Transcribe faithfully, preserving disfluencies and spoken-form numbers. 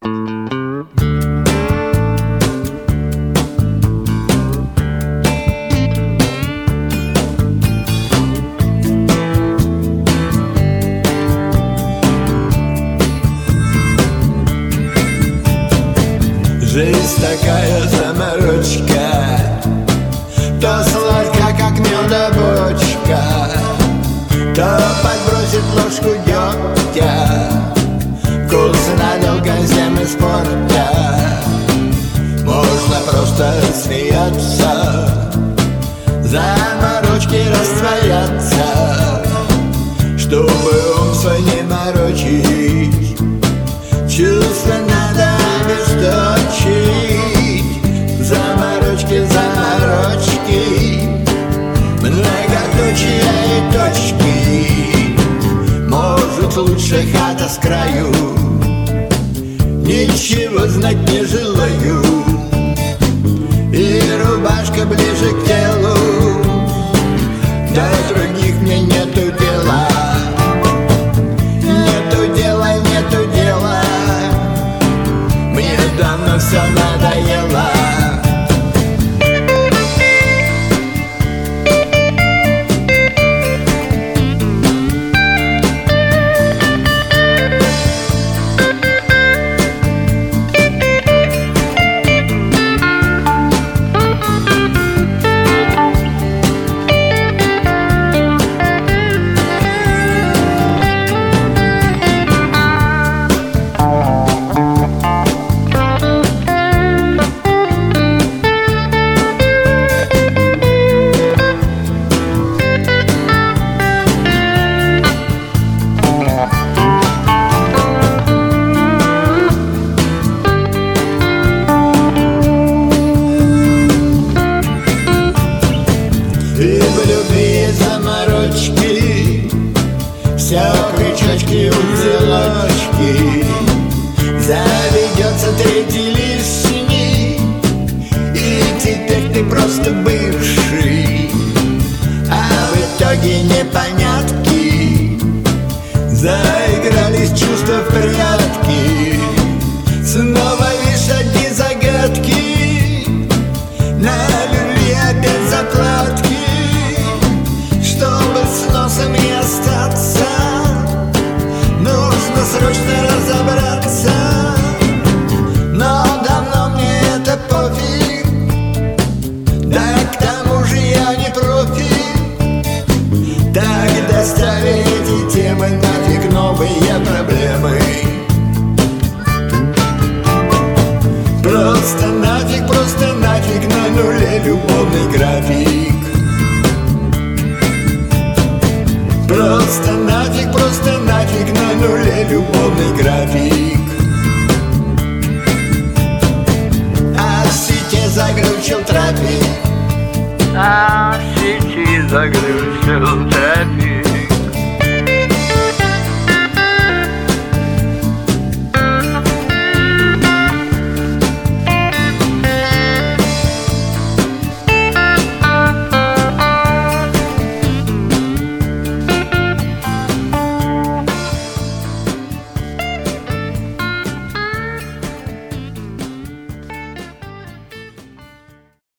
Жизнь такая заморочка, то сладка, как меда бочка, то подбросит ложку дегтя, вкус надолго всем испортя. Можно просто смеяться, заморочки растворятся, чтобы ум свой не морочить. Чувства надо обесточить. Заморочки, заморочки, многоточия и точки. Может, лучше хата с краю, ничего знать не желаю. И рубашка ближе к телу, до других мне нету дела. Нету дела, нету дела, мне давно все надоело. И в любви заморочки, все крючочки, узелочки. Заведется третий лишний, и теперь ты просто бывший. А в итоге непонятки, заигрались чувства в прятки. Снова лишь одни загадки, на любви опять заплатки. Чтобы с носом не остаться, нужно срочно разобраться. Но давно мне это пофиг, да к тому же я не профи. Тогда ставь эти темы нафиг, новые проблемы. Просто нафиг, просто нафиг, на нуле любовный график. Просто нафиг, просто нафиг, на нуле любовный график. А в сети заглючил трафик, а в сети заглючил